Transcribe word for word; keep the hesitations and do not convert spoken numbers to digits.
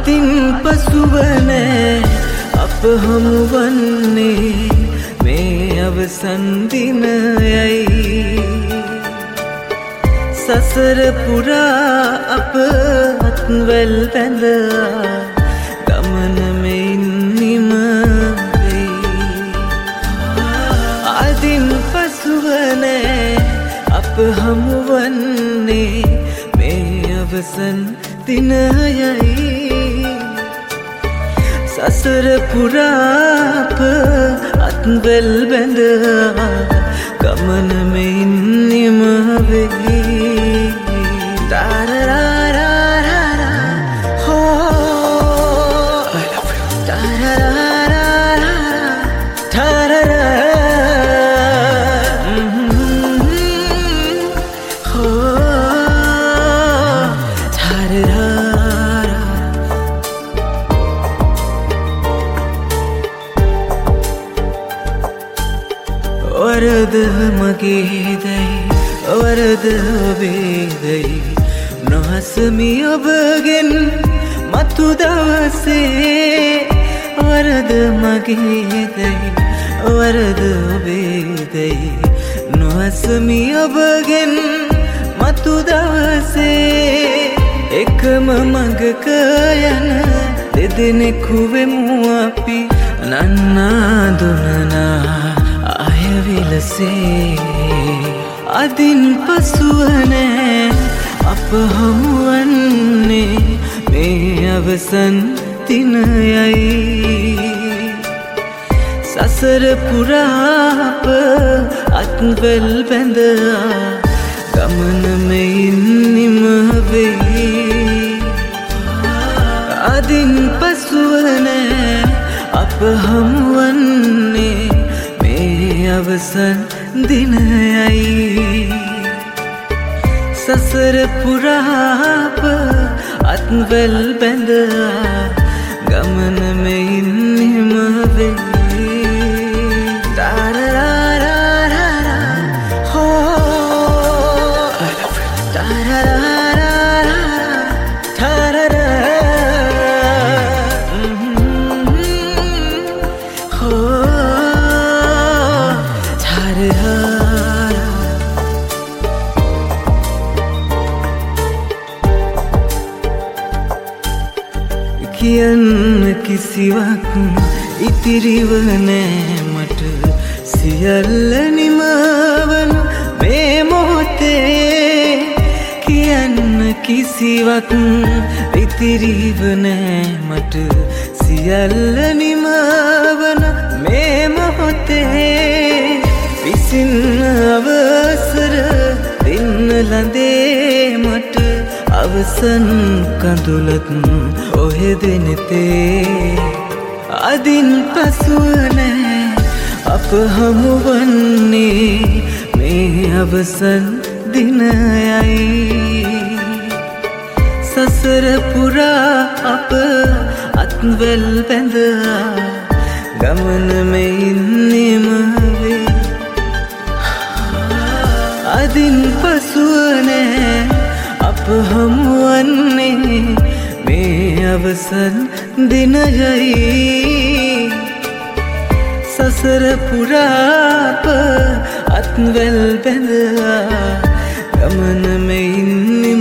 අතින් පසුවනෑ අප හමුවන්නේ මේ අවසන් දිනයයි සසර පුරා අප අත්වැල් පැඳා ගමන මෙයින් නිම වෙයි අදින් පසුවනෑ අප හමුවන්නේ මේ අවසන් දිනයයි සසර පුරා අප අත්වැල් බැඳා ගමන මෙයින් නිම වෙයි වරද මගේදයි වරද ඔබේදයි නොහසමි ඔබගෙන් මතු දවසේ වරද මගේදයි වරද ඔබේදයි නොහසමි ඔබගෙන් මතු දවසේ එකම මඟක යන දෙදෙනෙකු වෙමු අපි නන්නා දුනනා අයවිලසේ අදින් පසුවනෑ අප හමුවන්නේ මේ අවසන් දිනයයි සසර පුරා අප අත්වැල් බැඳා ගමන මෙයින් නිම වෙයි අදින් පසුවනෑ අප හමුවන්නේ අවසන් දිනයයි සසර පුරා අප අත්වැල් බැඳා ගමන මෙයින් නිම වෙයි තරරරරරර හෝ තරරරරරර තරරර හෝ කියන්න කිසිවක් ඉතිරිව නෑ මට සියල්ල නිමවන මේ මොහොතේ කියන්න කිසිවක් ඉතිරිව නෑ මට සියල්ල නිමවන මේ මොහොතේ විසින් අවසර දෙන්න ලඳේ මට අවසන් කඳුලත් ඔහෙදෙනෙතේ අදින් පසුවනෑ අප හමුවන්නේ මේ අවසන් දිනයයි සසර පුරා අප අත්වැල් බැඳා ගමන මෙයින් නිම වෙයි අදින් පසුවනෑ අප හමුවන්නේ මේ අවසන් දිනයයි සසර පුරා අප අත්වැල් බැඳා ගමන මෙයින්